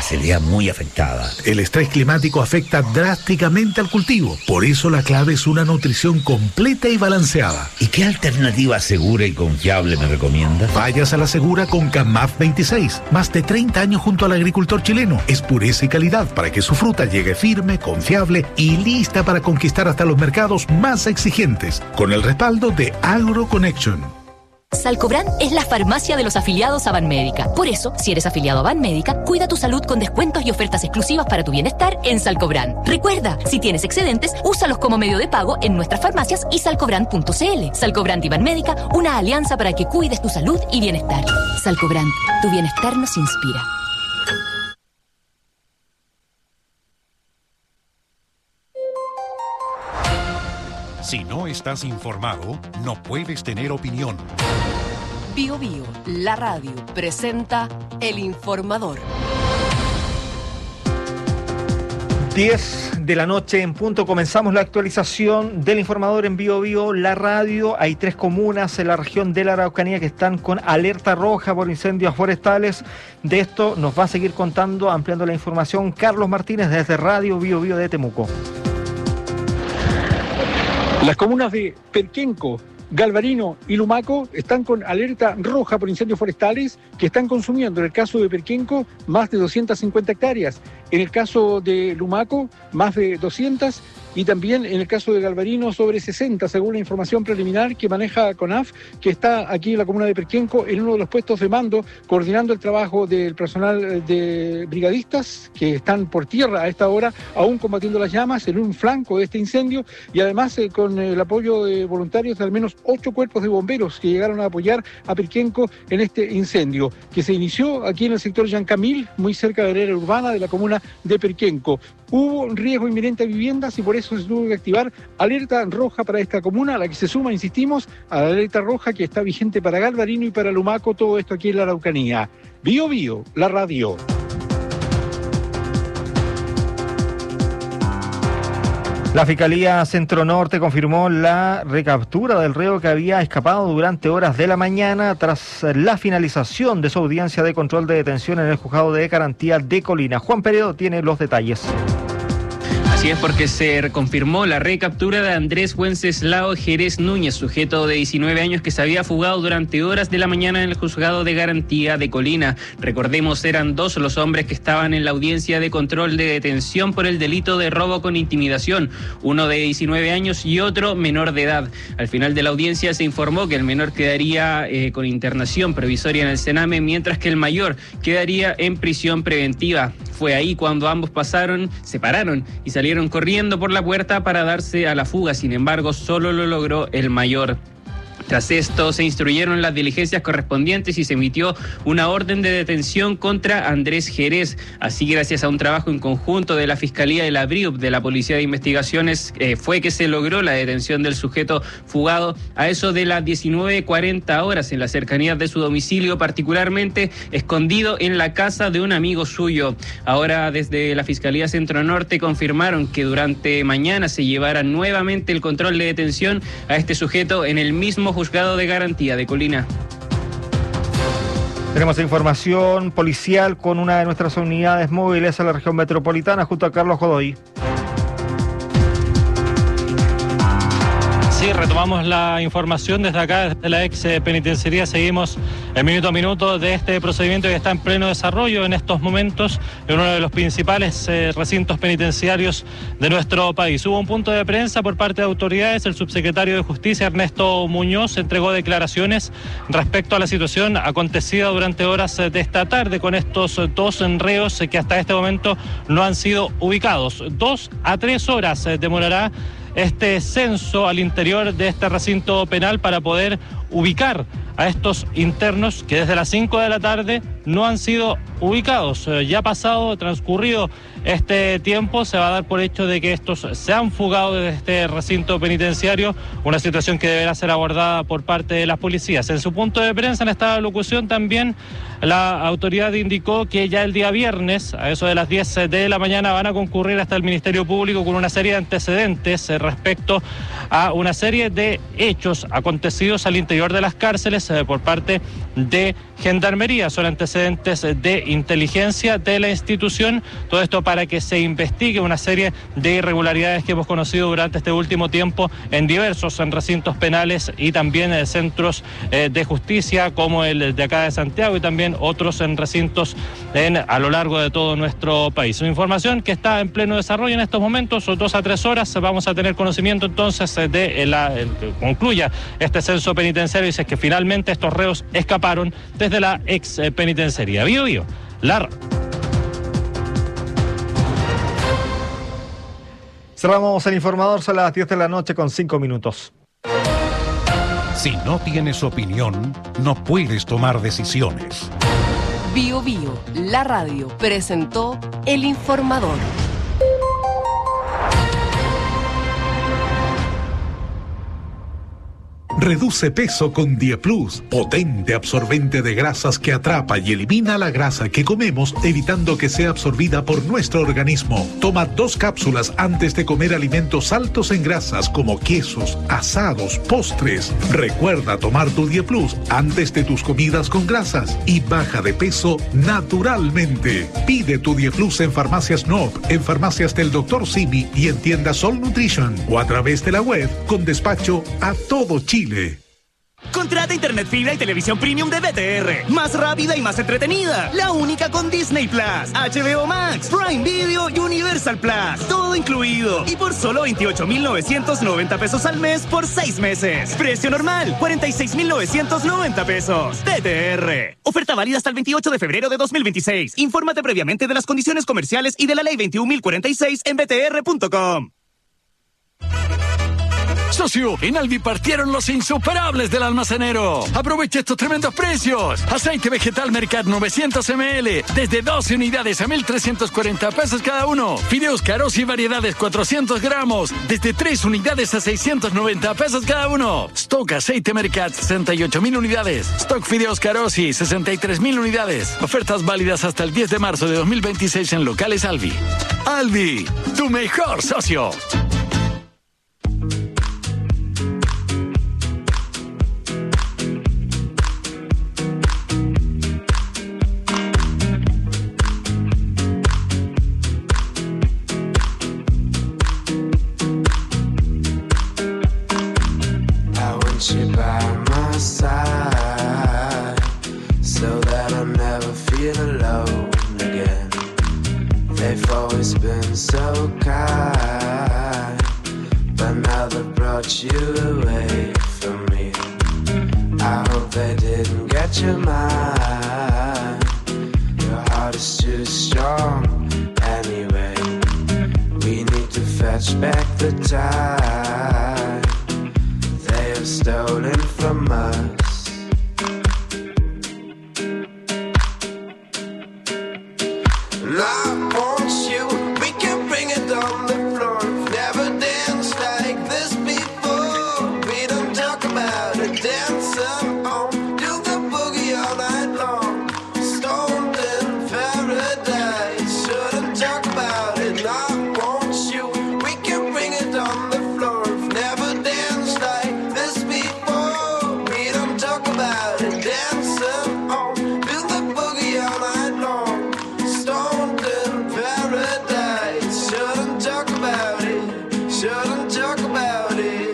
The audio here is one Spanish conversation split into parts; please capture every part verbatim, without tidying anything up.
parcelería muy afectada. El estrés climático afecta drásticamente al cultivo. Por eso la clave es una nutrición completa y balanceada. ¿Y qué alternativa segura y confiable me recomienda? Vayas a la segura con Camaf veintiséis. Más de treinta años junto al agricultor chileno. Es pureza y calidad para que su fruta llegue firme, confiable y lista para conquistar hasta los mercados más exigentes. Con el respaldo de AgroConnection. Salcobran es la farmacia de los afiliados a Banmédica. Por eso, si eres afiliado a Banmédica, cuida tu salud con descuentos y ofertas exclusivas para tu bienestar en Salcobran. Recuerda, si tienes excedentes, úsalos como medio de pago en nuestras farmacias y salcobran punto cl. Salcobran y Banmédica, una alianza para que cuides tu salud y bienestar. Salcobran, tu bienestar nos inspira. Si no estás informado, no puedes tener opinión. Bio Bio, la radio, presenta El Informador. diez de la noche en punto, comenzamos la actualización del Informador en Bio Bio, la radio. Hay tres comunas en la región de la Araucanía que están con alerta roja por incendios forestales. De esto nos va a seguir contando, ampliando la información, Carlos Martínez desde Radio Bio Bio de Temuco. Las comunas de Perquenco, Galvarino y Lumaco están con alerta roja por incendios forestales que están consumiendo, en el caso de Perquenco, más de doscientas cincuenta hectáreas, en el caso de Lumaco, más de doscientas, y también en el caso de Galvarino, sobre sesenta, según la información preliminar que maneja CONAF, que está aquí en la comuna de Perquenco, en uno de los puestos de mando, coordinando el trabajo del personal de brigadistas que están por tierra a esta hora, aún combatiendo las llamas en un flanco de este incendio, y además eh, con el apoyo de voluntarios de al menos ocho cuerpos de bomberos que llegaron a apoyar a Perquenco en este incendio, que se inició aquí en el sector Yancamil, muy cerca de la área urbana de la comuna de Perquenco. Hubo riesgo inminente a viviendas y por eso se tuvo que activar alerta roja para esta comuna, a la que se suma, insistimos, a la alerta roja que está vigente para Galvarino y para Lumaco, todo esto aquí en la Araucanía. Bio Bio, la radio. La Fiscalía Centro Norte confirmó la recaptura del reo que había escapado durante horas de la mañana tras la finalización de su audiencia de control de detención en el juzgado de garantía de Colina. Juan Peredo tiene los detalles. Así es, porque se confirmó la recaptura de Andrés Wenceslao Jerez Núñez, sujeto de diecinueve años que se había fugado durante horas de la mañana en el juzgado de garantía de Colina. Recordemos, eran dos los hombres que estaban en la audiencia de control de detención por el delito de robo con intimidación, uno de diecinueve años y otro menor de edad. Al final de la audiencia se informó que el menor quedaría eh, con internación provisoria en el Sename, mientras que el mayor quedaría en prisión preventiva. Fue ahí cuando ambos pasaron, se pararon y salieron corriendo por la puerta para darse a la fuga. Sin embargo, solo lo logró el mayor. Tras esto, se instruyeron las diligencias correspondientes y se emitió una orden de detención contra Andrés Jerez. Así, gracias a un trabajo en conjunto de la Fiscalía de la B R I U P, de la Policía de Investigaciones, eh, fue que se logró la detención del sujeto fugado a eso de las diecinueve cuarenta horas en las cercanías de su domicilio, particularmente escondido en la casa de un amigo suyo. Ahora, desde la Fiscalía Centro Norte confirmaron que durante mañana se llevará nuevamente el control de detención a este sujeto en el mismo juzgado de garantía de Colina. Tenemos información policial con una de nuestras unidades móviles a la región metropolitana junto a Carlos Godoy. Sí, retomamos la información desde acá, desde la ex penitenciaría. Seguimos el minuto a minuto de este procedimiento que está en pleno desarrollo en estos momentos en uno de los principales eh, recintos penitenciarios de nuestro país. Hubo un punto de prensa por parte de autoridades. El subsecretario de Justicia, Ernesto Muñoz, entregó declaraciones respecto a la situación acontecida durante horas de esta tarde con estos dos reos que hasta este momento no han sido ubicados. Dos a tres horas eh, demorará este censo al interior de este recinto penal para poder ubicar a estos internos que desde las cinco de la tarde no han sido ubicados. Ya pasado, transcurrido este tiempo, se va a dar por hecho de que estos se han fugado de este recinto penitenciario, una situación que deberá ser abordada por parte de las policías. En su punto de prensa, en esta locución, también la autoridad indicó que ya el día viernes, a eso de las diez de la mañana, van a concurrir hasta el Ministerio Público con una serie de antecedentes respecto a una serie de hechos acontecidos al interior de las cárceles por parte de Gendarmería. Son antecedentes antecedentes de inteligencia de la institución. Todo esto para que se investigue una serie de irregularidades que hemos conocido durante este último tiempo en diversos en recintos penales y también en centros eh, de justicia como el de acá de Santiago y también otros en recintos en, a lo largo de todo nuestro país. Una información que está en pleno desarrollo en estos momentos, dos a tres horas vamos a tener conocimiento entonces de la, el que concluya este censo penitenciario y si es que finalmente estos reos escaparon desde la ex penitenciaría. Bío Bío, la... Cerramos el informador, son las diez de la noche con cinco minutos. Si no tienes opinión, no puedes tomar decisiones. Bío Bío, la radio, presentó El Informador. Reduce peso con Dieplus, potente absorbente de grasas que atrapa y elimina la grasa que comemos, evitando que sea absorbida por nuestro organismo. Toma dos cápsulas antes de comer alimentos altos en grasas como quesos, asados, postres. Recuerda tomar tu Dieplus antes de tus comidas con grasas y baja de peso naturalmente. Pide tu Dieplus en Farmacias Noop, en Farmacias del doctor Simi y en tiendas Sol Nutrition o a través de la web con despacho a todo Chile. Contrata internet fibra y televisión premium de B T R. Más rápida y más entretenida. La única con Disney Plus, H B O Max, Prime Video y Universal Plus. Todo incluido. Y por solo veintiocho mil novecientos noventa pesos al mes por seis meses. Precio normal, cuarenta y seis mil novecientos noventa pesos. B T R. Oferta válida hasta el veintiocho de febrero de dos mil veintiséis. Infórmate previamente de las condiciones comerciales y de la ley veintiún mil cuarenta y seis en b t r punto com. Socio, en Alvi partieron los insuperables del almacenero. Aprovecha estos tremendos precios. Aceite vegetal Mercat novecientos mililitros desde doce unidades a mil trescientos cuarenta pesos cada uno. Fideos Carosi y variedades cuatrocientos gramos desde tres unidades a seiscientos noventa pesos cada uno. Stock aceite Mercat sesenta y ocho mil unidades. Stock Fideos Carosi sesenta y tres mil unidades. Ofertas válidas hasta el diez de marzo de dos mil veintiséis en locales Alvi. Alvi, tu mejor socio. So kind, but now they brought you away from me. I hope they didn't get your mind. Your heart is too strong anyway. We need to fetch back the time they have stolen from us. And I want you. On the floor, never danced like this before. We don't talk about it, dancing on, do the boogie all night long. Stoned in paradise, shouldn't talk about it. I want you, we can bring it on the floor. Never danced like this before. We don't talk about it, dancing on, do the boogie all night long. Stoned in paradise, shouldn't talk about it, shouldn't talk about it.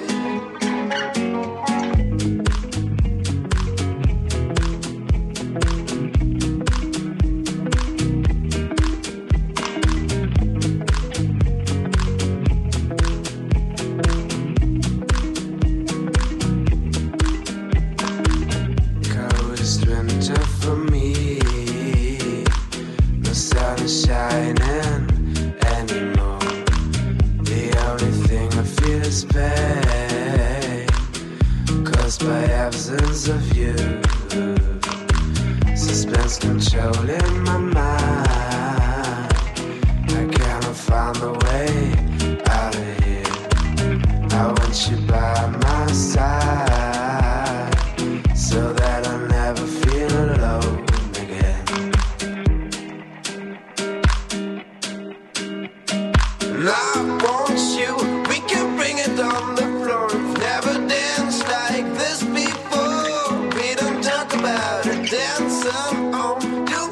Coldest winter for me, no sun is shining anymore. The only thing I feel is pain, caused by absence of you. Suspense controlling my mind. I cannot find a way out of here. I want you by my side, so that I never feel alone again. And I want you, we can bring it on the floor. Never danced like this before. We don't talk about it, dancing on, do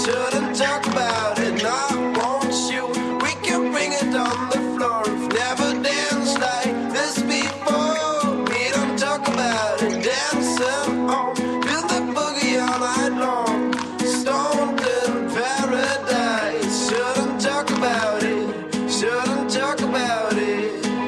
shouldn't talk about it, not want you. We can bring it on the floor. We've never danced like this before. We don't talk about it, dancing on. Do the boogie all night long. Stoned in paradise. Shouldn't talk about it, shouldn't talk about it.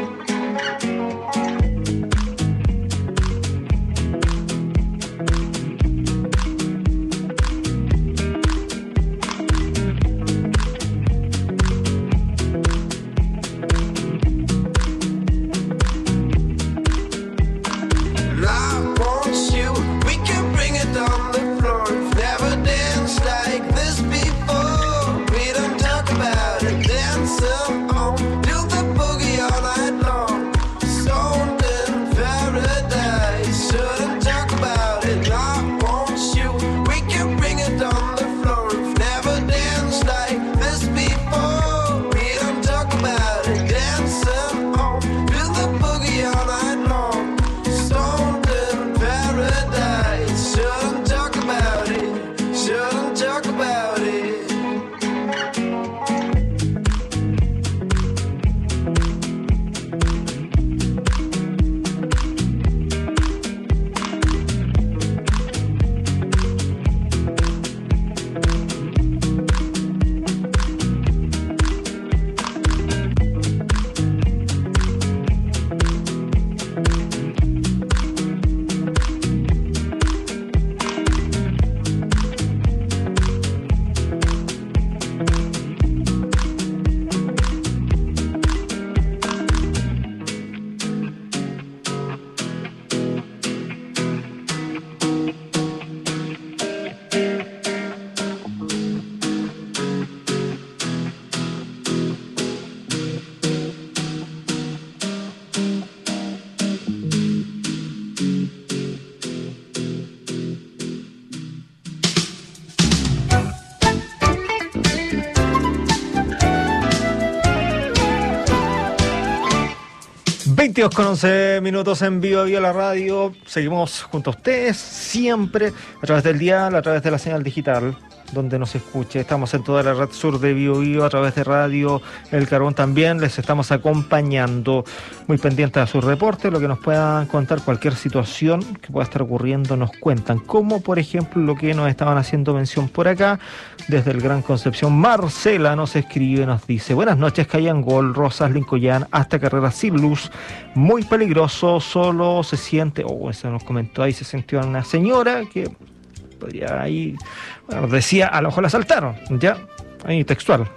veintidós con once minutos en Vivo Vivo la radio. Seguimos junto a ustedes siempre a través del dial, a través de la señal digital, donde nos escuche. Estamos en toda la red sur de Vivo Vivo, a través de Radio El Carbón también. Les estamos acompañando, muy pendientes a sus reportes, lo que nos puedan contar, cualquier situación que pueda estar ocurriendo nos cuentan, como por ejemplo lo que nos estaban haciendo mención por acá desde el Gran Concepción. Marcela nos escribe, nos dice: buenas noches, Cayangol, Rosas, Lincoln, hasta Carrera sin luz, muy peligroso, solo se siente, oh, eso nos comentó ahí, se sintió una señora que podría ahí, bueno, decía, a lo mejor la asaltaron, ya, ahí textual.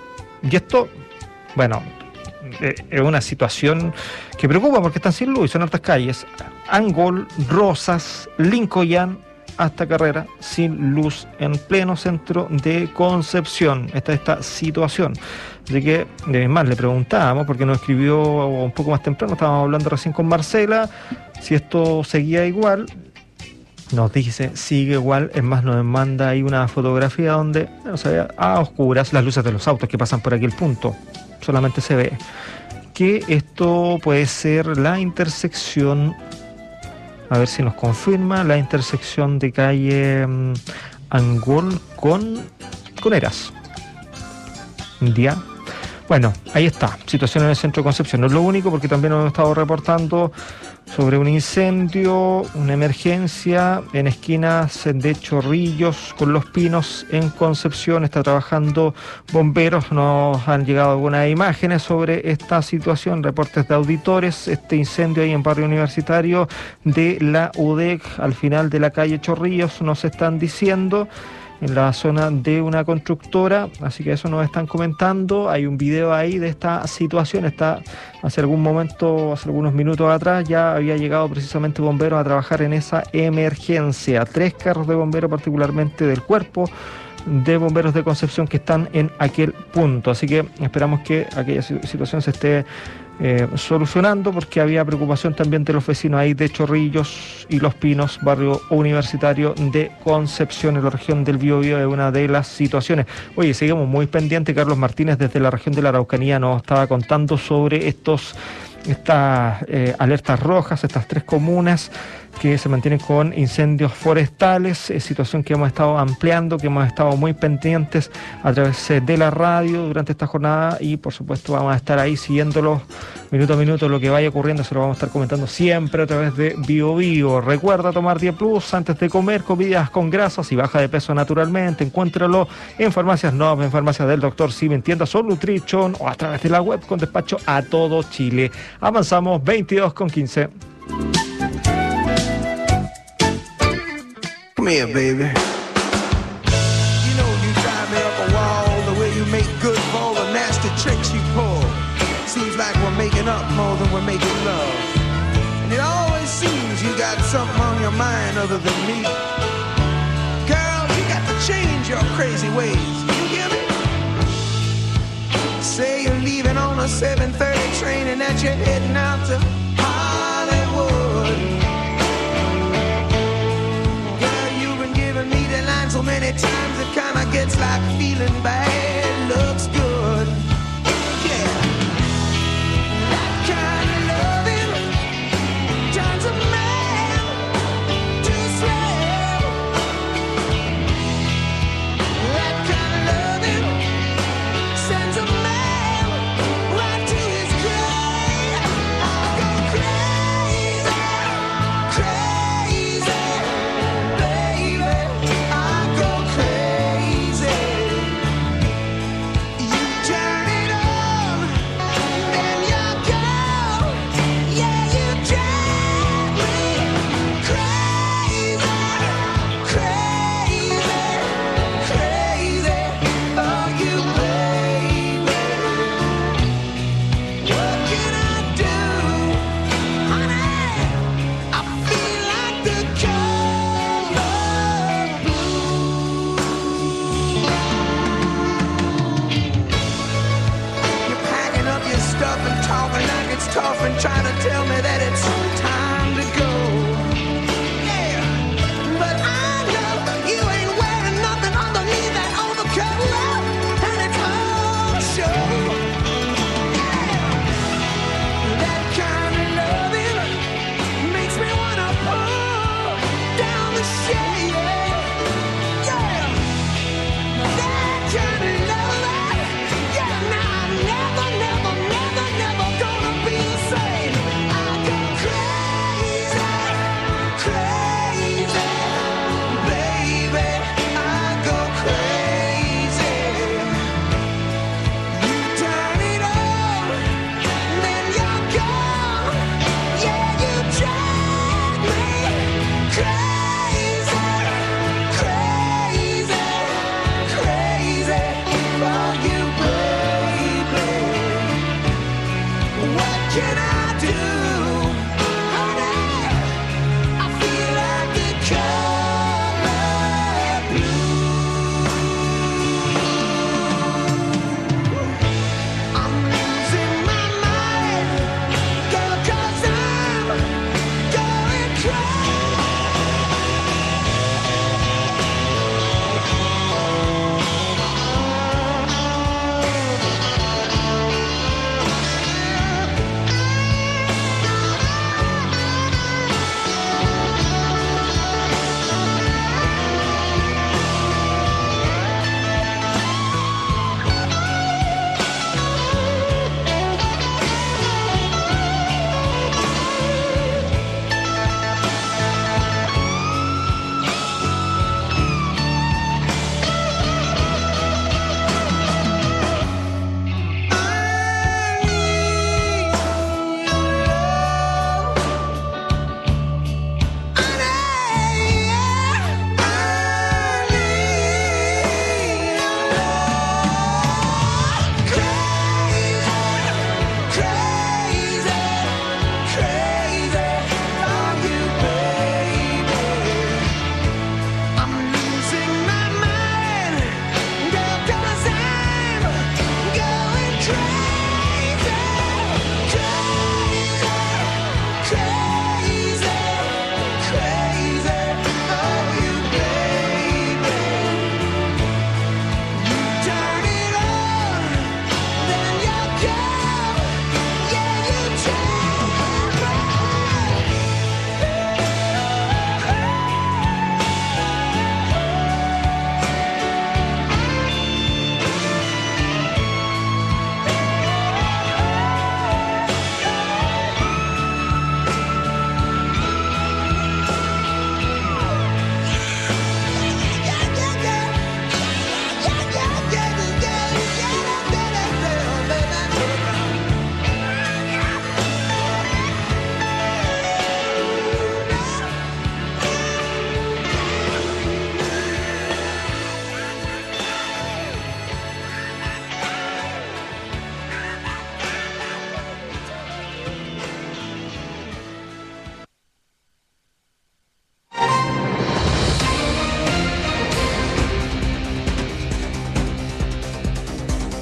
Y esto, bueno, eh, es una situación que preocupa porque están sin luz y son altas calles. Angol, Rosas, Lincoln, hasta Carrera, sin luz en pleno centro de Concepción. Está esta situación. Así que, además, le preguntábamos, porque nos escribió un poco más temprano, estábamos hablando recién con Marcela, si esto seguía igual. Nos dice, sigue igual, es más, nos manda ahí una fotografía donde no se ve a oscuras las luces de los autos que pasan por aquel punto. Solamente se ve que esto puede ser la intersección, a ver si nos confirma, la intersección de calle um, Angol con, con Eras. Ya. Bueno, ahí está, situación en el centro de Concepción. No es lo único, porque también hemos estado reportando sobre un incendio, una emergencia en esquinas de Chorrillos con Los Pinos en Concepción. Está trabajando bomberos, nos han llegado algunas imágenes sobre esta situación, reportes de auditores. Este incendio ahí en Barrio Universitario de la U D E C, al final de la calle Chorrillos, nos están diciendo, en la zona de una constructora, así que eso nos están comentando. Hay un video ahí de esta situación. Está hace algún momento, hace algunos minutos atrás, ya había llegado precisamente bomberos a trabajar en esa emergencia. Tres carros de bomberos, particularmente del cuerpo de bomberos de Concepción, que están en aquel punto. Así que esperamos que aquella situación se esté eh, solucionando, porque había preocupación también de los vecinos ahí de Chorrillos y Los Pinos, barrio universitario de Concepción, en la región del Biobío. Es una de las situaciones. Oye, seguimos muy pendientes. Carlos Martínez desde la región de la Araucanía nos estaba contando sobre estos estas eh, alertas rojas, estas tres comunas que se mantienen con incendios forestales, eh, situación que hemos estado ampliando, que hemos estado muy pendientes a través eh, de la radio durante esta jornada y por supuesto vamos a estar ahí siguiéndolo minuto a minuto, lo que vaya ocurriendo se lo vamos a estar comentando siempre a través de Bio Bio. Recuerda tomar diez plus antes de comer, comidas con grasas y baja de peso naturalmente. Encuéntralo en farmacias Nova, en farmacias del doctor Sim, en tiendas Sol Nutrition o a través de la web con despacho a todo Chile. Avanzamos veintidós con quince. Come here, baby. You know you drive me up a wall the way you make good for all the nasty tricks you pull. Seems like we're making up more than we're making love. And it always seems you got something on your mind other than me. Girl, you got to change your crazy ways. You hear me? Say you're leaving on a seven thirty train and that you're heading out to Hollywood. Girl, you've been giving me the line so many times it kinda gets like feeling bad looks good. Yeah. That kind of loving turns a man to slave. That kind of loving sends a man right to his grave. I go crazy, crazy, baby. I go crazy.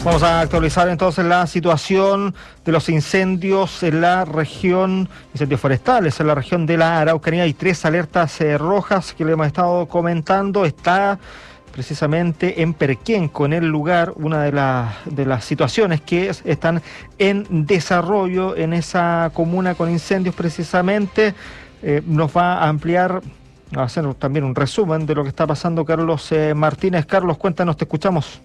Vamos a actualizar entonces la situación de los incendios en la región, incendios forestales en la región de la Araucanía. Hay tres alertas eh, rojas que le hemos estado comentando. Está precisamente en Perquenco, en el lugar, una de, la, de las situaciones que es, están en desarrollo en esa comuna con incendios precisamente. Eh, nos va a ampliar, a hacer también un resumen de lo que está pasando Carlos eh, Martínez. Carlos, cuéntanos, te escuchamos.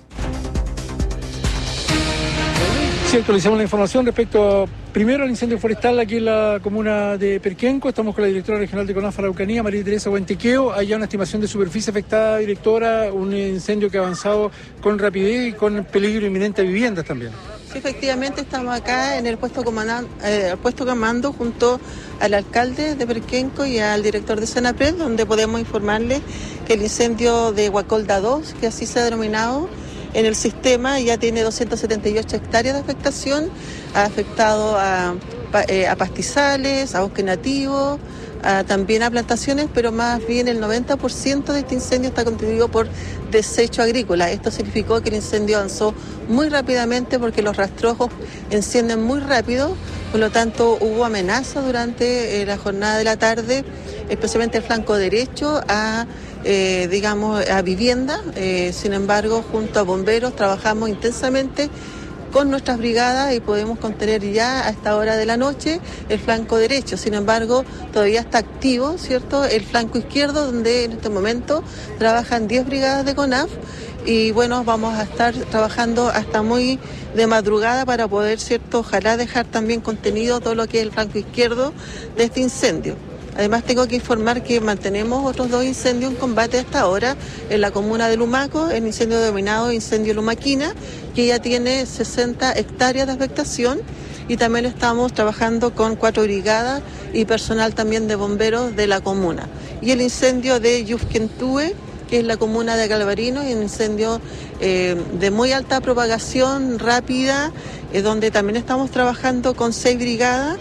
Sí, actualizamos la información respecto a, primero al incendio forestal aquí en la comuna de Perquenco. Estamos con la directora regional de CONAF Araucanía, María Teresa Huentequeo. Hay ya una estimación de superficie afectada, directora, un incendio que ha avanzado con rapidez y con peligro inminente a viviendas también. Sí, efectivamente estamos acá en el puesto, comandante, eh, puesto comando junto al alcalde de Perquenco y al director de Senapred, donde podemos informarles que el incendio de Guacolda dos, que así se ha denominado, en el sistema ya tiene doscientas setenta y ocho hectáreas de afectación, ha afectado a, a pastizales, a bosque nativo, a, también a plantaciones, pero más bien el noventa por ciento de este incendio está constituido por desecho agrícola. Esto significó que el incendio avanzó muy rápidamente porque los rastrojos encienden muy rápido, por lo tanto hubo amenaza durante eh, la jornada de la tarde, especialmente el flanco derecho a Eh, digamos, a vivienda. Eh, sin embargo, junto a bomberos trabajamos intensamente con nuestras brigadas y podemos contener ya a esta hora de la noche el flanco derecho. Sin embargo, todavía está activo, ¿cierto?, el flanco izquierdo, donde en este momento trabajan diez brigadas de CONAF y bueno, vamos a estar trabajando hasta muy de madrugada para poder, ¿cierto?, ojalá dejar también contenido todo lo que es el flanco izquierdo de este incendio. Además tengo que informar que mantenemos otros dos incendios en combate hasta ahora en la comuna de Lumaco, el incendio denominado incendio Lumaquina, que ya tiene sesenta hectáreas de afectación y también estamos trabajando con cuatro brigadas y personal también de bomberos de la comuna. Y el incendio de Yufquentue, que es la comuna de Galvarino, y un incendio eh, de muy alta propagación rápida, eh, donde también estamos trabajando con seis brigadas.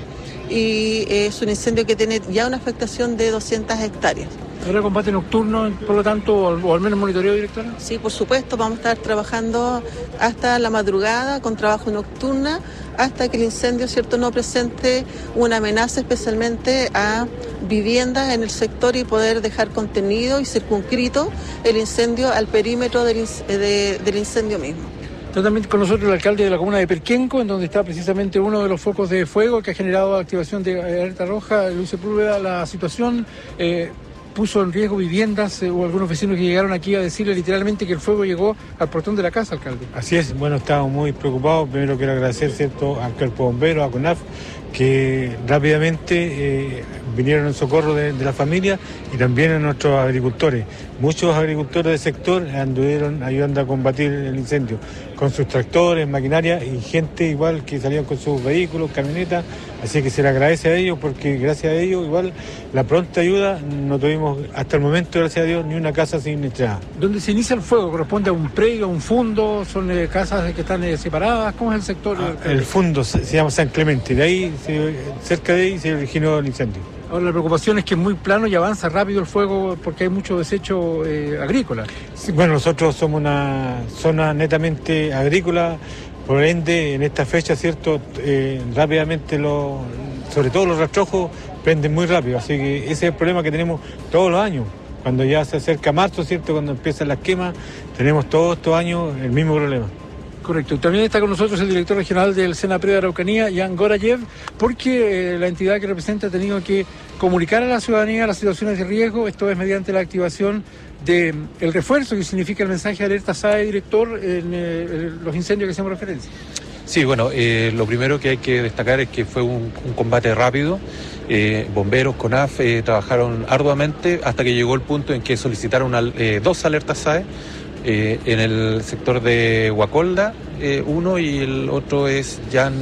Y es un incendio que tiene ya una afectación de doscientas hectáreas. ¿Habrá combate nocturno, por lo tanto, o, o al menos monitoreo, directora? Sí, por supuesto, vamos a estar trabajando hasta la madrugada con trabajo nocturna, hasta que el incendio, cierto, no presente una amenaza especialmente a viviendas en el sector y poder dejar contenido y circunscrito el incendio al perímetro del, de, del incendio mismo. Está también con nosotros el alcalde de la comuna de Perquenco, en donde está precisamente uno de los focos de fuego que ha generado activación de alerta roja. Luis Sepúlveda, la situación eh, puso en riesgo viviendas, eh, o algunos vecinos que llegaron aquí a decirle literalmente que el fuego llegó al portón de la casa, alcalde. Así es, bueno, estamos muy preocupados. Primero quiero agradecer, ¿cierto?, al cuerpo bombero, a CONAF, que rápidamente eh, vinieron en socorro de, de la familia y también a nuestros agricultores. Muchos agricultores del sector anduvieron ayudando a combatir el incendio con sus tractores, maquinaria y gente igual que salían con sus vehículos, camionetas, así que se le agradece a ellos porque gracias a ellos igual la pronta ayuda no tuvimos hasta el momento, gracias a Dios, ni una casa sin entrada. ¿Dónde se inicia el fuego? ¿Corresponde a un predio, a un fundo? ¿Son eh, casas que están eh, separadas? ¿Cómo es el sector? Ah, el fundo se, se llama San Clemente, de ahí, se, cerca de ahí se originó el incendio. Ahora, la preocupación es que es muy plano y avanza rápido el fuego porque hay mucho desecho eh, agrícola. Sí, bueno, nosotros somos una zona netamente agrícola, por ende, en esta fecha, ¿cierto?, eh, rápidamente, lo, sobre todo los rastrojos, prenden muy rápido, así que ese es el problema que tenemos todos los años. Cuando ya se acerca marzo, ¿cierto?, cuando empiezan las quemas, tenemos todos estos años el mismo problema. Correcto. También está con nosotros el director regional del Senapred de Araucanía, Jan Gorayev, porque eh, la entidad que representa ha tenido que comunicar a la ciudadanía las situaciones de riesgo, esto es mediante la activación del de, refuerzo, que significa el mensaje de alerta S A E, director, en eh, los incendios que hacemos referencia. Sí, bueno, eh, lo primero que hay que destacar es que fue un, un combate rápido. Eh, bomberos, CONAF eh, trabajaron arduamente hasta que llegó el punto en que solicitaron al, eh, dos alertas S A E. Eh, en el sector de Guacolda, eh, uno, y el otro es Jan,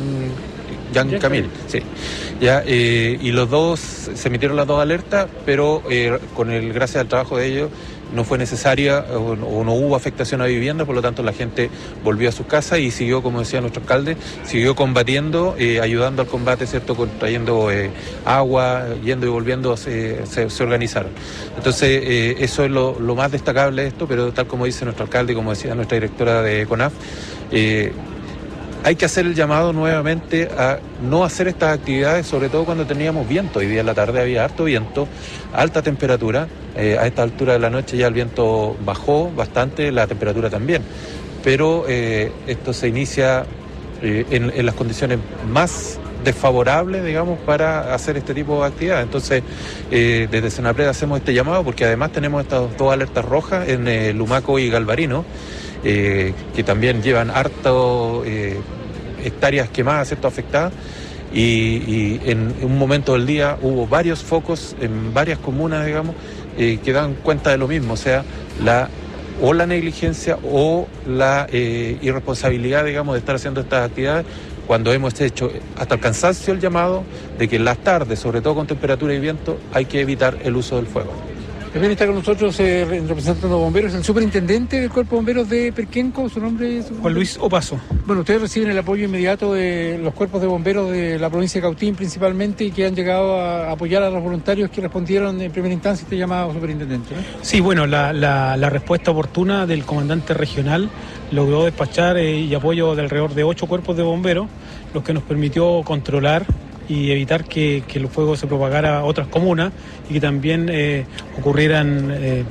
Jan Camil, sí. Ya, eh, y los dos, se emitieron las dos alertas, pero eh, con el gracias al trabajo de ellos, no fue necesaria o, o no hubo afectación a vivienda, por lo tanto la gente volvió a sus casas y siguió, como decía nuestro alcalde, siguió combatiendo, eh, ayudando al combate, ¿cierto?, con, trayendo eh, agua, yendo y volviendo, se, se, se organizaron. Entonces, eh, eso es lo, lo más destacable de esto, pero tal como dice nuestro alcalde y como decía nuestra directora de CONAF, eh, hay que hacer el llamado nuevamente a no hacer estas actividades, sobre todo cuando teníamos viento. Hoy día en la tarde había harto viento, alta temperatura. Eh, a esta altura de la noche ya el viento bajó bastante, la temperatura también. Pero eh, esto se inicia eh, en, en las condiciones más desfavorables, digamos, para hacer este tipo de actividades. Entonces, eh, desde Senapred hacemos este llamado porque además tenemos estas dos alertas rojas en eh, Lumaco y Galvarino, Eh, que también llevan harto eh, hectáreas quemadas, ¿cierto?, afectadas, y, y en un momento del día hubo varios focos en varias comunas, digamos, eh, que dan cuenta de lo mismo, o sea, la o la negligencia o la eh, irresponsabilidad, digamos, de estar haciendo estas actividades, cuando hemos hecho hasta el cansancio el llamado de que en las tardes, sobre todo con temperatura y viento, hay que evitar el uso del fuego. También está con nosotros eh, representando a bomberos, el superintendente del Cuerpo de Bomberos de Perquenco, ¿su nombre es? Juan Luis Opaso. Bueno, ustedes reciben el apoyo inmediato de los cuerpos de bomberos de la provincia de Cautín principalmente, y que han llegado a apoyar a los voluntarios que respondieron en primera instancia este llamado, superintendente, ¿no? Sí, bueno, la, la, la respuesta oportuna del comandante regional logró despachar eh, y apoyo de alrededor de ocho cuerpos de bomberos, lo que nos permitió controlar y evitar que, que el fuego se propagara a otras comunas y que también eh, ocurrieran eh,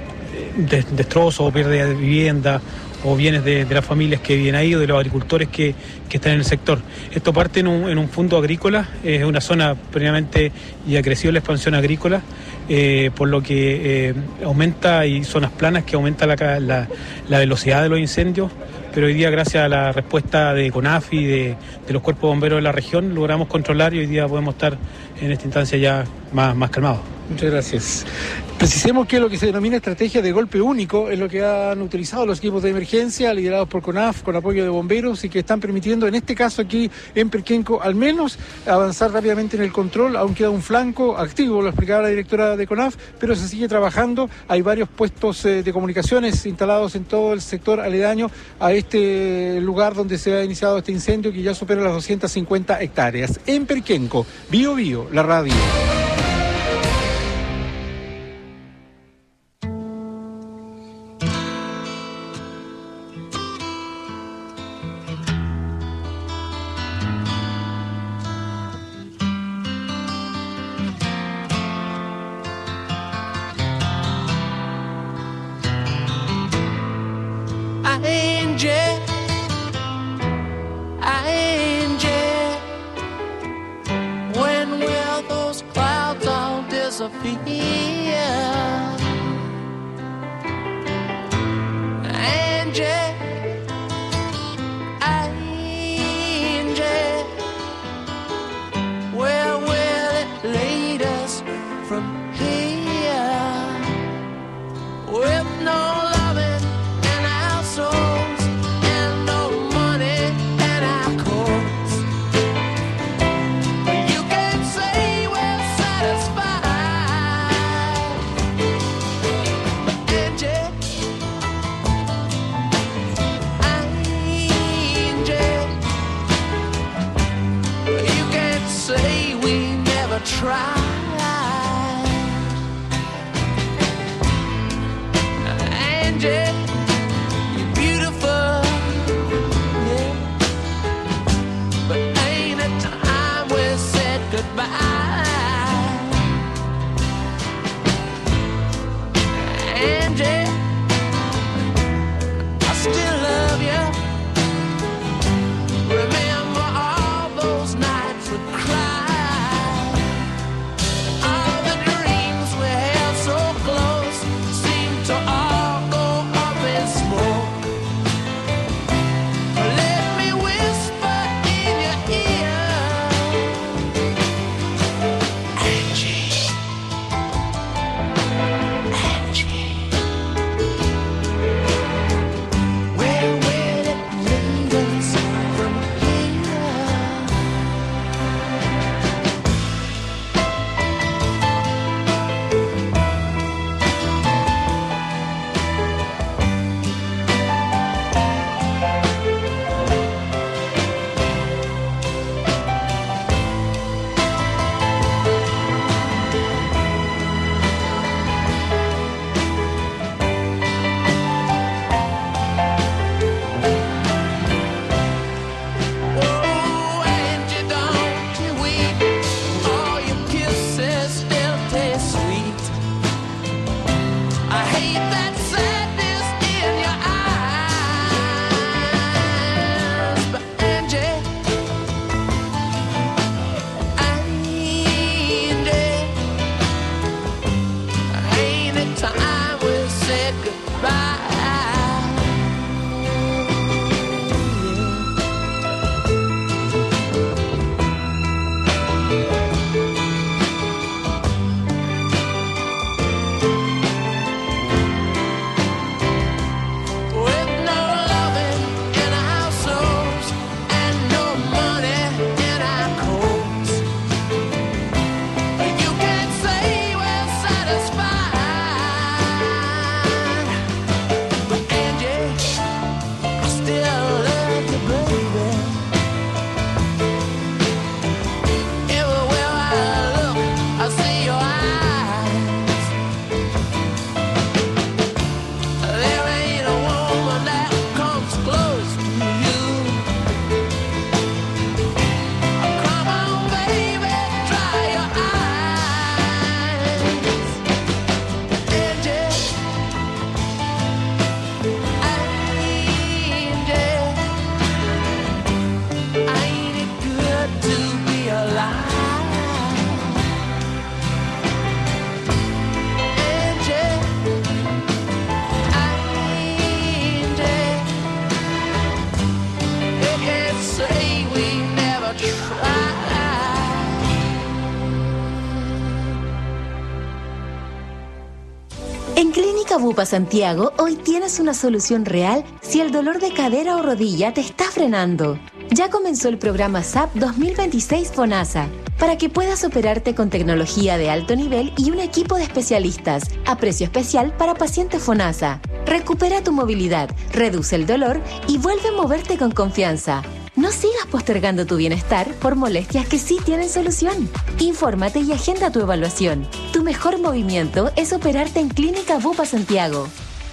de, destrozos o pérdida de vivienda o bienes de, de las familias que viven ahí o de los agricultores que, que están en el sector. Esto parte en un, en un fondo agrícola, es eh, una zona previamente y ha crecido la expansión agrícola, eh, por lo que eh, aumenta, y zonas planas que aumenta la, la, la velocidad de los incendios, pero hoy día, gracias a la respuesta de CONAF y de, de los cuerpos de bomberos de la región, logramos controlar y hoy día podemos estar en esta instancia ya más, más calmados. Muchas gracias. Precisemos que lo que se denomina estrategia de golpe único es lo que han utilizado los equipos de emergencia liderados por CONAF con apoyo de bomberos, y que están permitiendo en este caso aquí en Perquenco al menos avanzar rápidamente en el control. Aún queda un flanco activo, lo explicaba la directora de CONAF, pero se sigue trabajando. Hay varios puestos eh, de comunicaciones instalados en todo el sector aledaño a este lugar donde se ha iniciado este incendio, que ya supera las doscientas cincuenta hectáreas. En Perquenco, Bio Bio, la radio. said goodbye. En Clínica Bupa Santiago, hoy tienes una solución real si el dolor de cadera o rodilla te está frenando. Ya comenzó el programa S A P dos mil veintiséis FONASA, para que puedas operarte con tecnología de alto nivel y un equipo de especialistas, a precio especial para pacientes FONASA. Recupera tu movilidad, reduce el dolor y vuelve a moverte con confianza. No sigas postergando tu bienestar por molestias que sí tienen solución. Infórmate y agenda tu evaluación. Tu mejor movimiento es operarte en Clínica Bupa Santiago.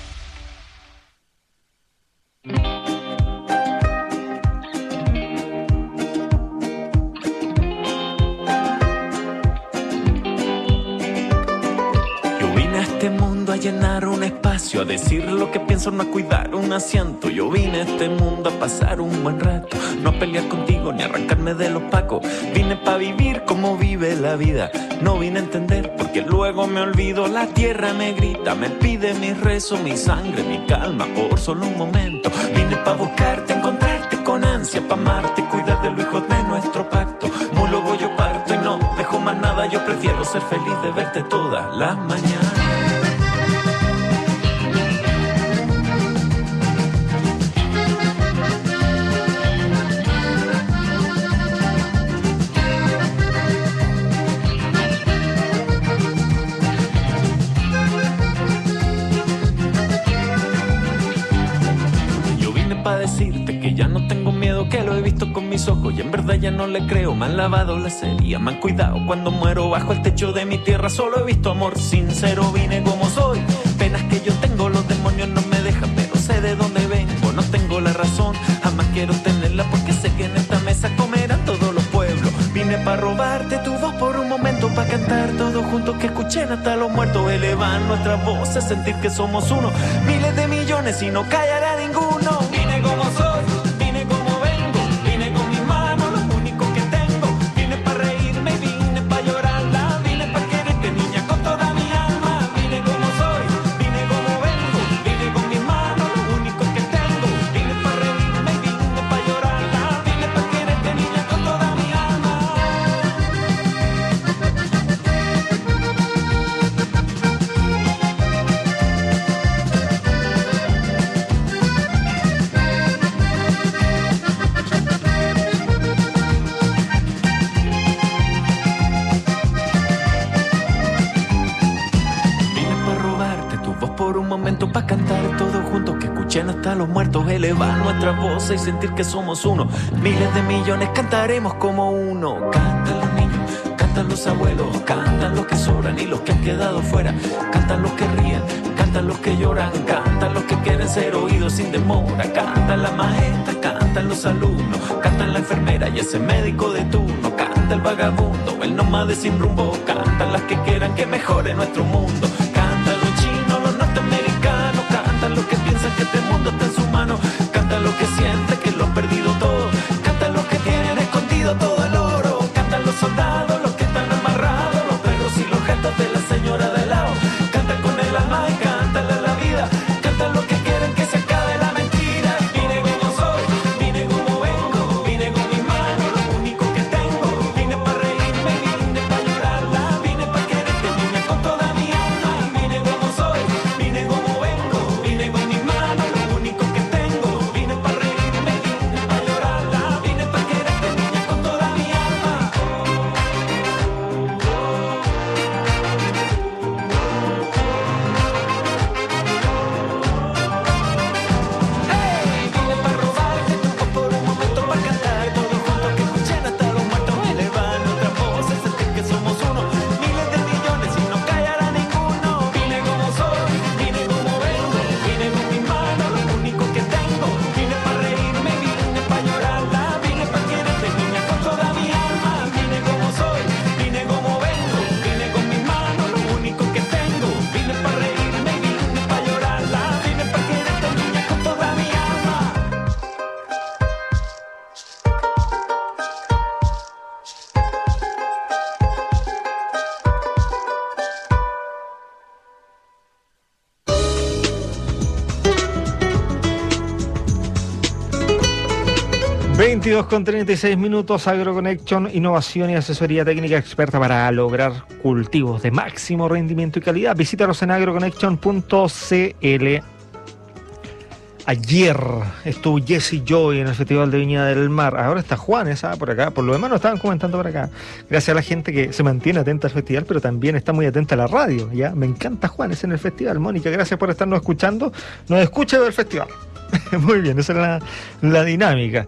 Llenar un espacio, a decir lo que pienso, no a cuidar un asiento. Yo vine a este mundo a pasar un buen rato, no a pelear contigo ni a arrancarme de los pacos. Vine pa' vivir como vive la vida, no vine a entender porque luego me olvido. La tierra me grita, me pide mi rezo, mi sangre, mi calma por solo un momento. Vine pa' buscarte, encontrarte con ansia, pa' amarte, cuidar de los hijos de nuestro pacto. Luego yo parto y no dejo más nada, yo prefiero ser feliz de verte todas las mañanas. Decirte que ya no tengo miedo, que lo he visto con mis ojos y en verdad ya no le creo. Me han lavado la sería, me han cuidado cuando muero. Bajo el techo de mi tierra solo he visto amor sincero. Vine como soy, penas que yo tengo, los demonios no me dejan, pero sé de dónde vengo. No tengo la razón, jamás quiero tenerla, porque sé que en esta mesa comerán todos los pueblos. Vine pa' robarte tu voz por un momento, pa' cantar todos juntos, que escuchen hasta los muertos. Elevar nuestras voces, sentir que somos uno, miles de millones y no callará ninguno. Vine como soy, vine como vengo, vine con mis manos, lo único que tengo. Vine pa' reírme y vine pa' llorarla, vine pa' quererte, niña, con toda mi alma. Vine como soy, vine como vengo, vine con mis manos, lo único que tengo. Vine pa' reírme y vine pa' llorarla, vine pa' quererte, niña, con toda mi alma. Pa' cantar todos juntos, que escuchen hasta los muertos, elevar nuestras voces y sentir que somos uno. Miles de millones cantaremos como uno. Cantan los niños, cantan los abuelos, cantan los que sobran y los que han quedado fuera. Cantan los que ríen, cantan los que lloran, cantan los que quieren ser oídos sin demora. Cantan las maestras, cantan los alumnos, cantan la enfermera y ese médico de turno. Canta el vagabundo, el nómade sin rumbo, cantan las que quieran que mejore nuestro mundo. Los que piensan que este mundo está en su mano, cantan los que sienten que lo han perdido todo, cantan los que tienen escondido todo el oro, cantan los soldados, los que están amarrados, los perros y los gestos de la señora de lado, cantan con el alma y cantan la vida. veintidós con treinta y seis minutos. AgroConnection, innovación y asesoría técnica experta para lograr cultivos de máximo rendimiento y calidad. Visítalos en agroconnection punto c l. Ayer estuvo Jesse Joy en el Festival de Viña del Mar. Ahora está Juanes, ¿ah? Por acá. Por lo demás nos estaban comentando por acá. Gracias a la gente que se mantiene atenta al festival, pero también está muy atenta a la radio, ¿ya? Me encanta Juanes en el festival. Mónica, gracias por estarnos escuchando. Nos escucha del festival. Muy bien, esa es la, la dinámica.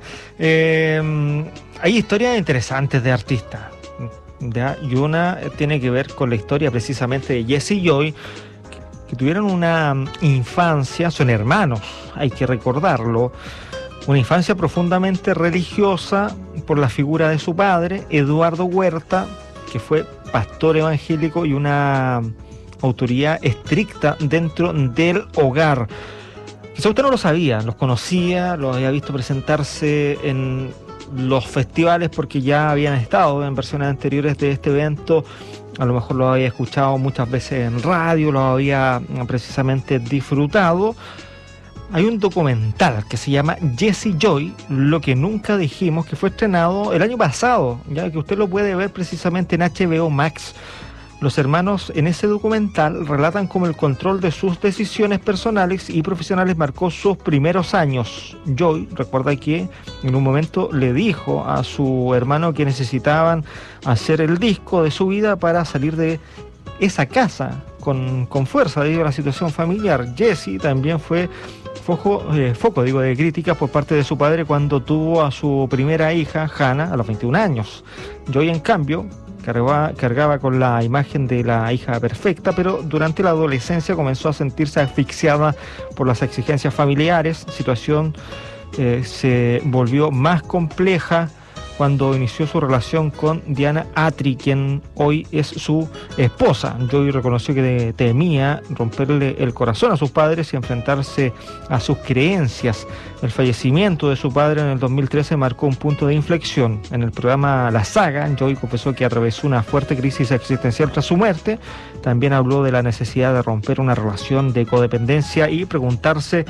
Eh, hay historias interesantes de artistas, ¿ya? Y una tiene que ver con la historia precisamente de Jesse Joy, que tuvieron una infancia, son hermanos, hay que recordarlo, una infancia profundamente religiosa por la figura de su padre, Eduardo Huerta, que fue pastor evangélico y una autoridad estricta dentro del hogar. Quizá usted no lo sabía, los conocía, los había visto presentarse en los festivales porque ya habían estado en versiones anteriores de este evento. A lo mejor lo había escuchado muchas veces en radio, lo había precisamente disfrutado. Hay un documental que se llama Jesse Joy, lo que nunca dijimos, que fue estrenado el año pasado, ya que usted lo puede ver precisamente en H B O Max. Los hermanos en ese documental relatan cómo el control de sus decisiones personales y profesionales marcó sus primeros años. Joy recuerda que en un momento le dijo a su hermano que necesitaban hacer el disco de su vida para salir de esa casa con, con fuerza debido a la situación familiar. Jesse también fue foco, eh, foco digo, de críticas por parte de su padre cuando tuvo a su primera hija, Hannah, a los veintiún años. Joy, en cambio, Cargaba, cargaba con la imagen de la hija perfecta, pero durante la adolescencia comenzó a sentirse asfixiada por las exigencias familiares. Situación eh, se volvió más compleja cuando inició su relación con Diana Atri, quien hoy es su esposa. Joy reconoció que temía romperle el corazón a sus padres y enfrentarse a sus creencias. El fallecimiento de su padre en el dos mil trece marcó un punto de inflexión. En el programa La Saga, Joy confesó que atravesó una fuerte crisis existencial tras su muerte. También habló de la necesidad de romper una relación de codependencia y preguntarse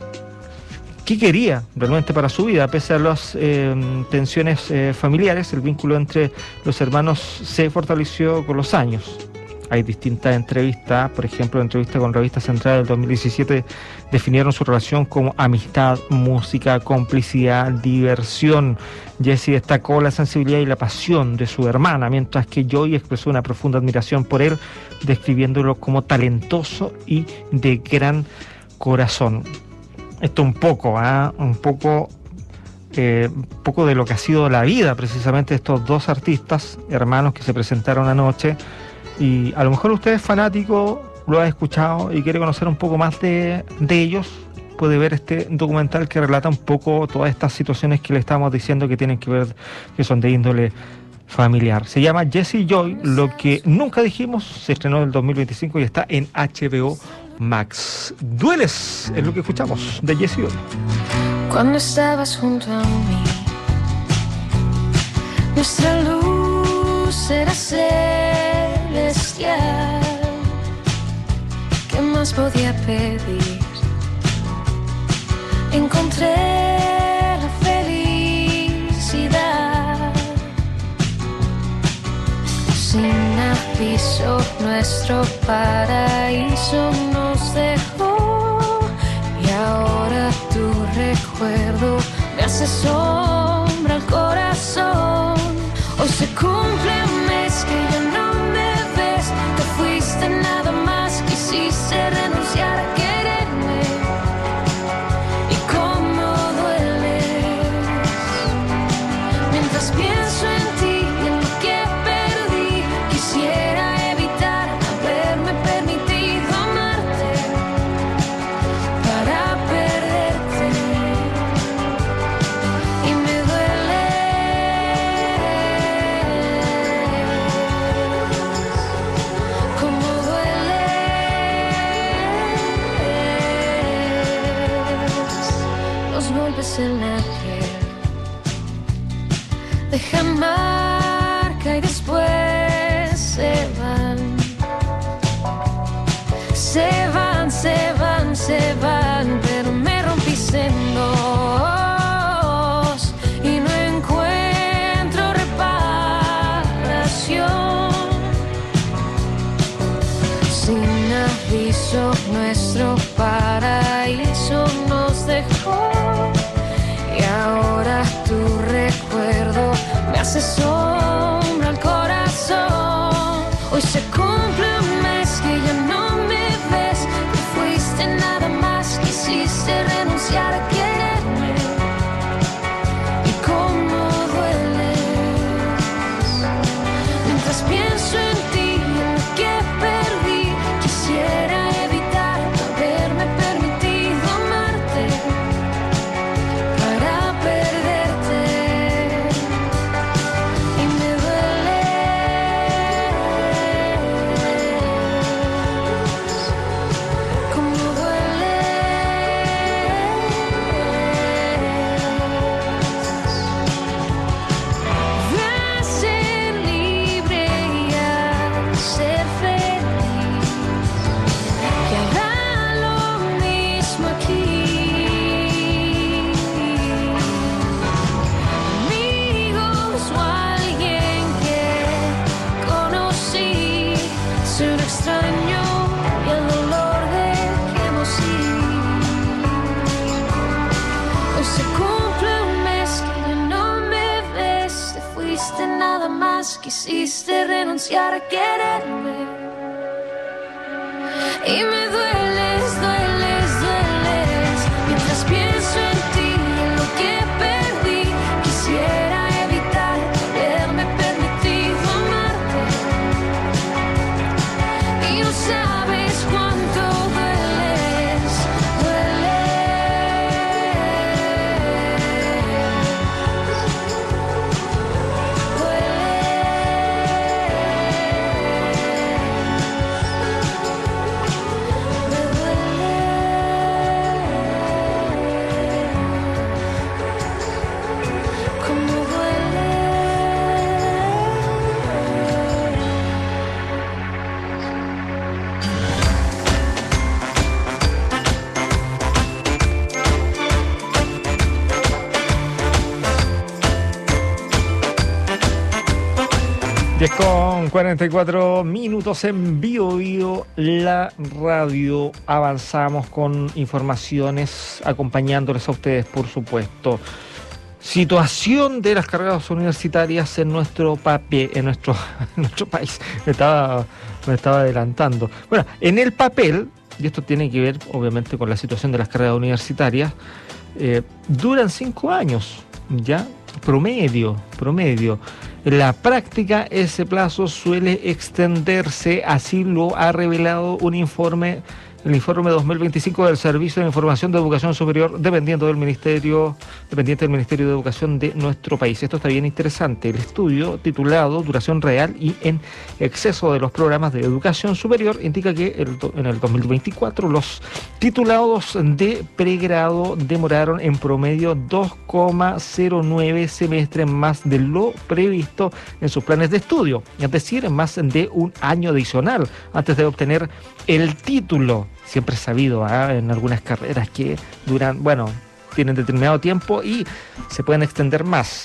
qué quería realmente para su vida. Pese a las eh, tensiones eh, familiares, el vínculo entre los hermanos se fortaleció con los años. Hay distintas entrevistas, por ejemplo, la entrevista con Revista Central del dos mil diecisiete definieron su relación como amistad, música, complicidad, diversión. Jesse destacó la sensibilidad y la pasión de su hermana, mientras que Joy expresó una profunda admiración por él, describiéndolo como talentoso y de gran corazón. Esto un poco, ¿eh? un poco, eh, poco de lo que ha sido la vida precisamente de estos dos artistas, hermanos que se presentaron anoche. Y a lo mejor usted es fanático, lo ha escuchado y quiere conocer un poco más de, de ellos, puede ver este documental que relata un poco todas estas situaciones que le estamos diciendo que tienen que ver, que son de índole familiar. Se llama Jesse Joy, lo que nunca dijimos, se estrenó en el dos mil veinticinco y está en H B O Max. Dueles es lo que escuchamos de Jesse Joy. Cuando estabas junto a mí, nuestra luz era celestial. ¿Qué más podía pedir? Encontré la felicidad. Sin aviso, nuestro paraíso nos dejó. Y ahora tu recuerdo me hace sombra al corazón. Hoy se cumple un mes que ya no me ves. Te fuiste nada más, quisiste renunciar a quererme. Y cómo dueles mientras pienso en ti y en lo que perdí. Quisiera evitar haberme permitido amarte para perderte. Y me duele como dueles los golpes en la piel. Dejan marca y después se van. Se van, se van, se van, pero me rompiste en dos. Y no nuestro paraíso nos dejó. Y ahora tu recuerdo me hace sombra al corazón. Hoy se cumple un mes que ya no me ves. Te fuiste nada más, quisiste renunciar a quererme. Y cómo dueles. Mientras pienso en ti, en lo que perdí, quisiera evitar haberme permitido amarte para perderte. Y me duele. Cómo duele. Voy a ser libre y a ser feliz. Que haga lo mismo aquí. Amigos o alguien que conocí, se lo extraño y el dolor dejemos ir. Hoy se cumple un mes que ya no me ves. Te fuiste nada más, quisiste renunciar a quererme. Y me dueles, dueles, dueles. Mientras pienso en ti, en lo que perdí, quisiera evitar haberme permitido amarte. Y no sabes cuánto dueles, cómo duele. diez con cuarenta y cuatro minutos en Bio Bio, la radio. Avanzamos con informaciones, acompañándoles a ustedes, por supuesto. Situación de las carreras universitarias en nuestro papel, en nuestro, en nuestro país. Me estaba, me estaba adelantando. Bueno, en el papel, y esto tiene que ver obviamente con la situación de las carreras universitarias, eh, duran cinco años, ¿ya? Promedio, promedio. En la práctica, ese plazo suele extenderse, así lo ha revelado un informe, el informe dos mil veinticinco del Servicio de Información de Educación Superior, dependiendo del Ministerio, dependiente del Ministerio de Educación de nuestro país. Esto está bien interesante. El estudio, titulado Duración Real y en Exceso de los Programas de Educación Superior, indica que el, en el dos mil veinticuatro los titulados de pregrado demoraron en promedio dos coma cero nueve semestres más de lo previsto en sus planes de estudio, es decir, más de un año adicional antes de obtener el título. Siempre es sabido, ¿eh? En algunas carreras que duran, bueno, tienen determinado tiempo y se pueden extender más.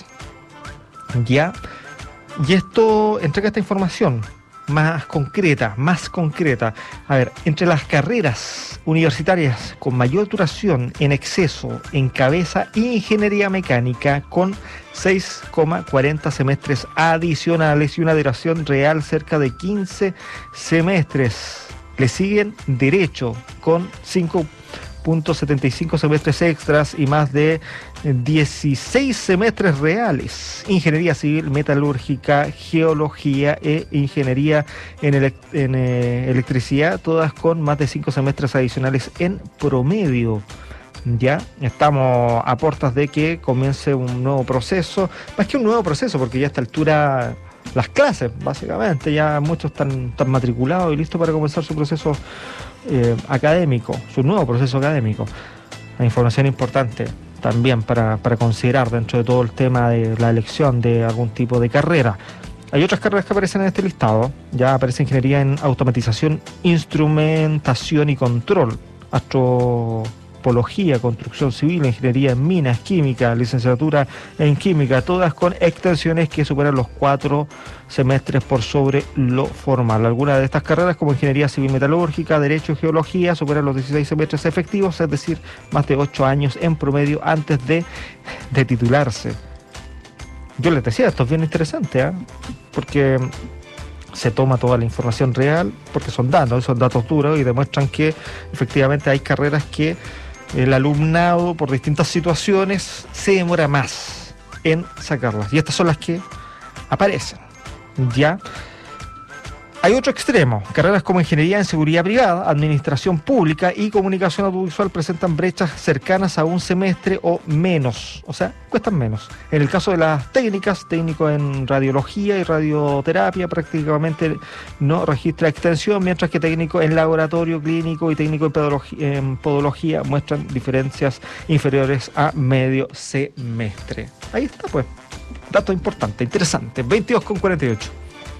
¿Ya? Y esto entrega esta información más concreta, más concreta. A ver, entre las carreras universitarias con mayor duración en exceso encabeza Ingeniería Mecánica con seis coma cuarenta semestres adicionales y una duración real cerca de quince semestres. Le siguen Derecho con cinco punto setenta y cinco semestres extras y más de dieciséis semestres reales. Ingeniería Civil, Metalúrgica, Geología e Ingeniería en, elect en eh, Electricidad, todas con más de cinco semestres adicionales en promedio. Ya estamos a puertas de que comience un nuevo proceso, más que un nuevo proceso, porque ya a esta altura las clases, básicamente, ya muchos están, están matriculados y listos para comenzar su proceso eh, académico, su nuevo proceso académico. La información importante también para, para considerar dentro de todo el tema de la elección de algún tipo de carrera. Hay otras carreras que aparecen en este listado. Ya aparece Ingeniería en Automatización, Instrumentación y Control, Astro antropología, construcción civil, ingeniería en minas, química, licenciatura en química, todas con extensiones que superan los cuatro semestres por sobre lo formal. Algunas de estas carreras, como ingeniería civil metalúrgica, derecho y geología, superan los dieciséis semestres efectivos, es decir, más de ocho años en promedio antes de, de titularse. Yo les decía, esto es bien interesante, ¿eh? Porque se toma toda la información real, porque son datos, son datos duros y demuestran que efectivamente hay carreras que el alumnado, por distintas situaciones, se demora más en sacarlas. Y estas son las que aparecen, ¿ya? Hay otro extremo. Carreras como ingeniería en seguridad privada, administración pública y comunicación audiovisual presentan brechas cercanas a un semestre o menos. O sea, cuestan menos. En el caso de las técnicas, técnico en radiología y radioterapia prácticamente no registra extensión, mientras que técnico en laboratorio clínico y técnico en, pedologi- en podología muestran diferencias inferiores a medio semestre. Ahí está, pues. Dato importante, interesante. veintidós con cuarenta y ocho.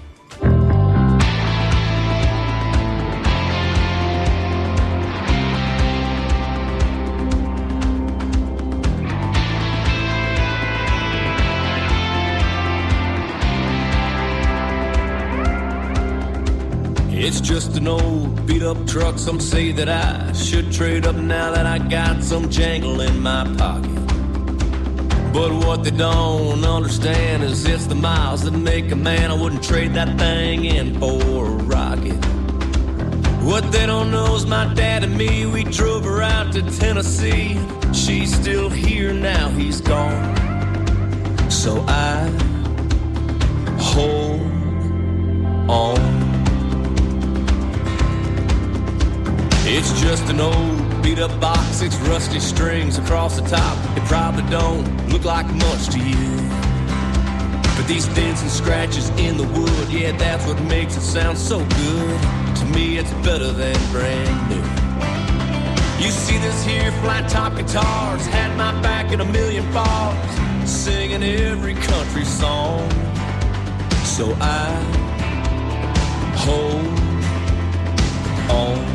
It's just an old beat-up truck. Some say that I should trade up now that I got some jangle in my pocket. But what they don't understand is it's the miles that make a man. I wouldn't trade that thing in for a rocket. What they don't know is my dad and me, we drove her out to Tennessee. She's still here now, he's gone. So I hold on. It's just an old beat-up box, six rusty strings across the top. It probably don't look like much to you, but these dents and scratches in the wood, yeah, that's what makes it sound so good. To me, it's better than brand new. You see this here flat-top guitars had my back in a million bars, singing every country song. So I hold on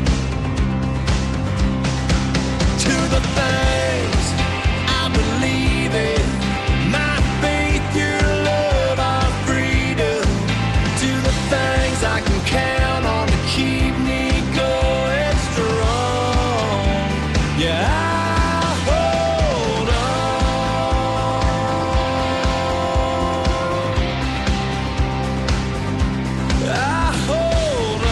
to the things I believe in, my faith, your love, our freedom, to the things I can count on to keep me going strong. Yeah, I hold on. I hold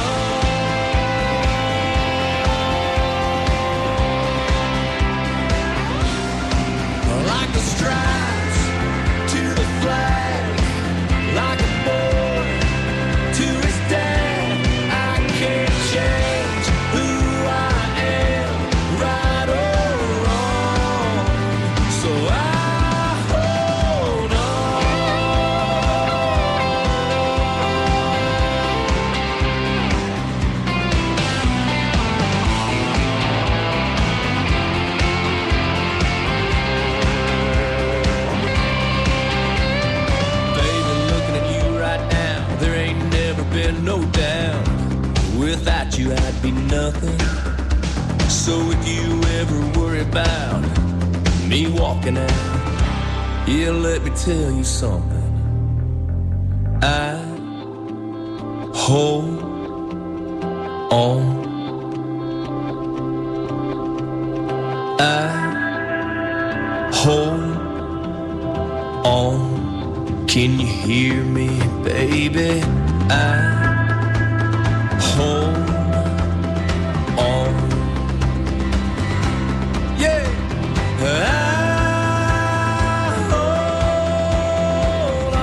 on. Like the stripes to the flag, like a boy to his dad. I can't change who I am, right or wrong. So I hold Baby, looking at you right now, there ain't never been no doubt. Without you, I'd be nothing. So if you ever worry about me walking out, yeah, let me tell you something. I hold on. I hold on. Can you hear me, baby? I hold on. Yeah. I hold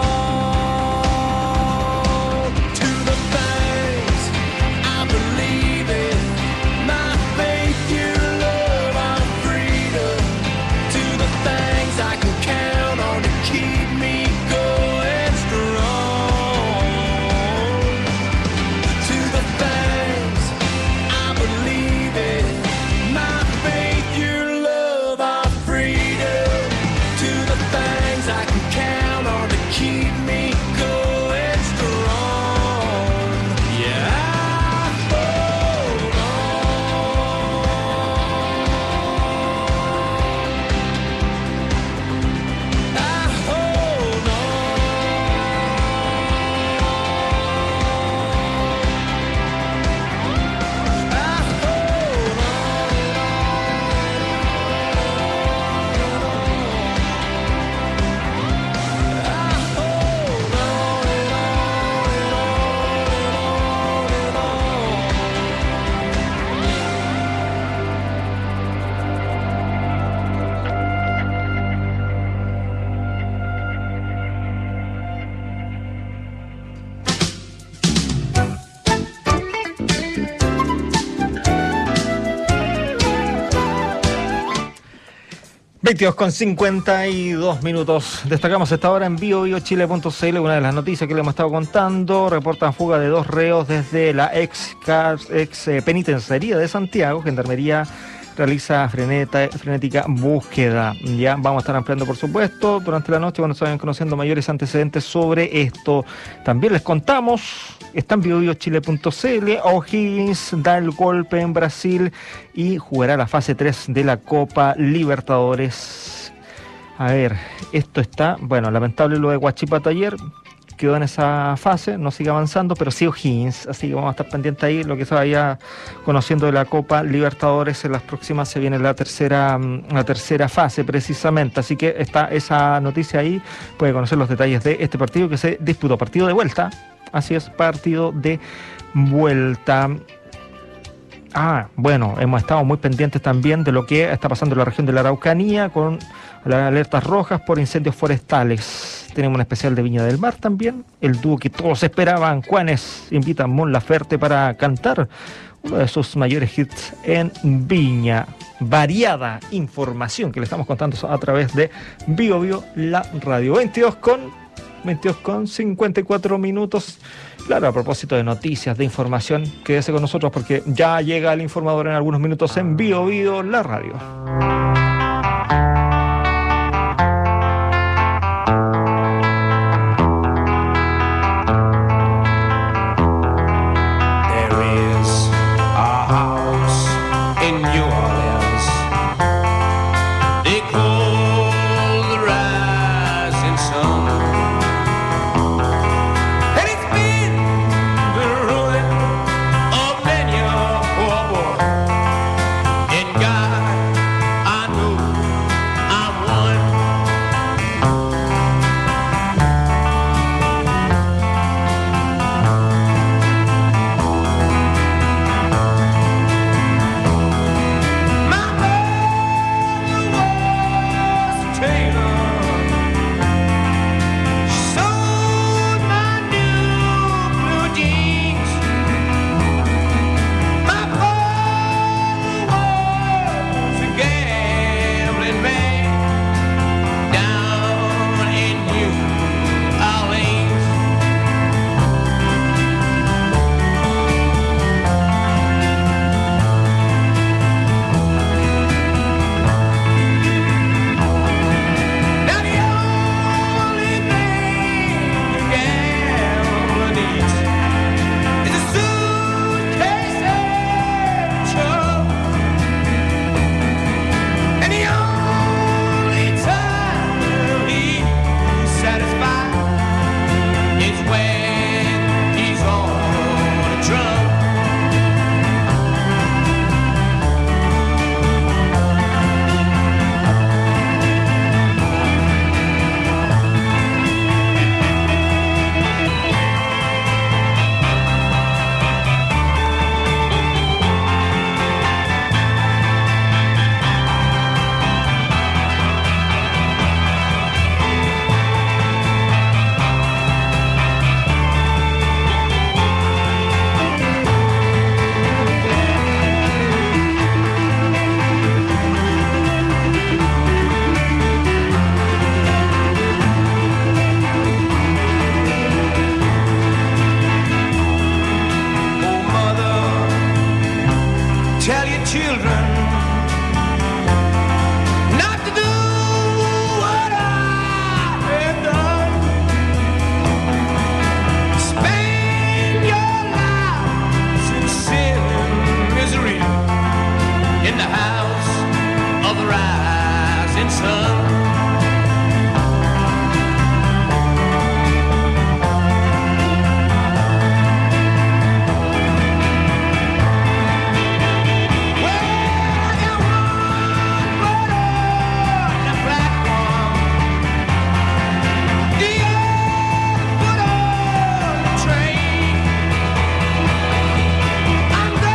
on to the things I believe in, my faith, your love, our freedom, to the things I can count on to keep me going strong, to the veintidós con cincuenta y dos minutos. Destacamos esta hora en bio bio chile punto c l una de las noticias que le hemos estado contando. Reportan fuga de dos reos desde la ex, ex eh, penitenciaría de Santiago. Gendarmería realiza freneta, frenética búsqueda. Ya vamos a estar ampliando, por supuesto, durante la noche cuando se vayan conociendo mayores antecedentes sobre esto. También les contamos, está en bio bio chile punto c l, O'Higgins da el golpe en Brasil y jugará la fase tres de la Copa Libertadores. A ver, esto está, bueno, lamentable lo de Huachipato ayer, quedó en esa fase, no sigue avanzando, pero sí O'Higgins, así que vamos a estar pendientes ahí, lo que se vaya conociendo de la Copa Libertadores. En las próximas se viene la tercera, la tercera fase precisamente, así que está esa noticia ahí, puede conocer los detalles de este partido que se disputó, partido de vuelta, así es, partido de vuelta. Ah, bueno, hemos estado muy pendientes también de lo que está pasando en la región de la Araucanía con las alertas rojas por incendios forestales. Tenemos un especial de Viña del Mar también. El dúo que todos esperaban, Juanes, invita a Mon Laferte para cantar uno de sus mayores hits en Viña. Variada información que le estamos contando a través de Bio Bio, la radio. veintidós con cincuenta y cuatro minutos. Claro, a propósito de noticias, de información, quédese con nosotros porque ya llega el informador en algunos minutos en Bio Bio, la radio.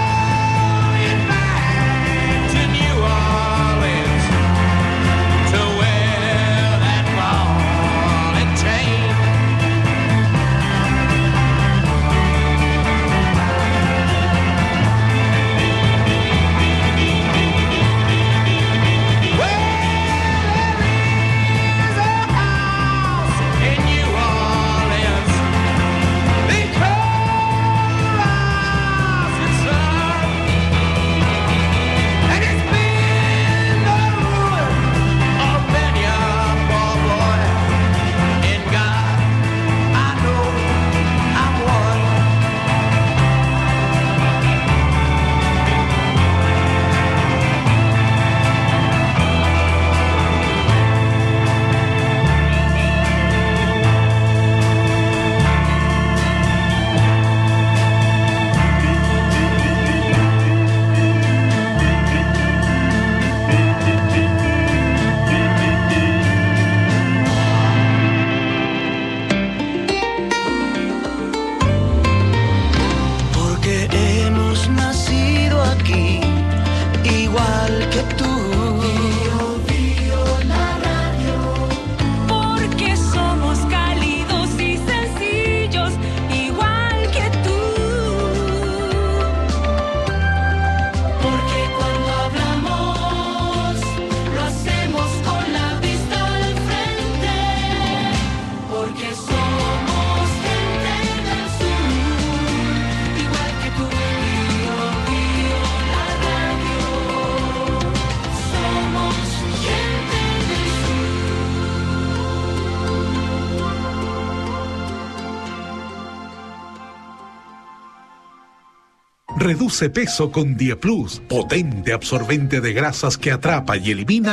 To Reduce peso con Dieplus, potente absorbente de grasas que atrapa y elimina